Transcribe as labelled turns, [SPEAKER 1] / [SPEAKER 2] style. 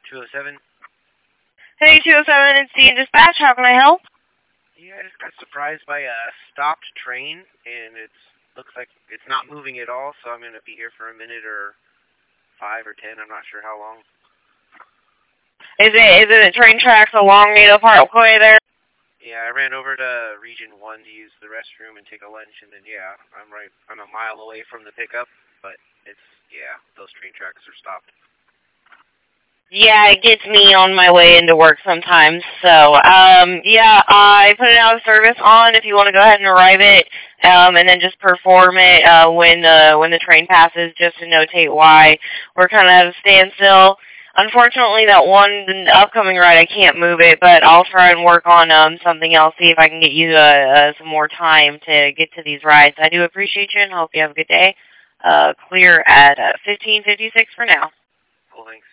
[SPEAKER 1] 207?
[SPEAKER 2] Hey, 207, it's Dean Dispatch. How can I help?
[SPEAKER 1] Yeah, I just got surprised by a stopped train, and looks like it's not moving at all, so I'm going to be here for a minute or 5 or 10. I'm not sure how long.
[SPEAKER 2] Is it the train tracks along Native Parkway there?
[SPEAKER 1] Yeah, I ran over to Region 1 to use the restroom and take a lunch, and then, yeah, I'm a mile away from the pickup, but those train tracks are stopped.
[SPEAKER 2] Yeah, it gets me on my way into work sometimes. So, yeah, I put it out of service on if you want to go ahead and arrive it, and then just perform it when the train passes, just to notate why we're kind of at a standstill. Unfortunately, that one upcoming ride, I can't move it, but I'll try and work on something else, see if I can get you some more time to get to these rides. I do appreciate you and hope you have a good day. Clear at 15:56 for now.
[SPEAKER 1] Cool, thanks.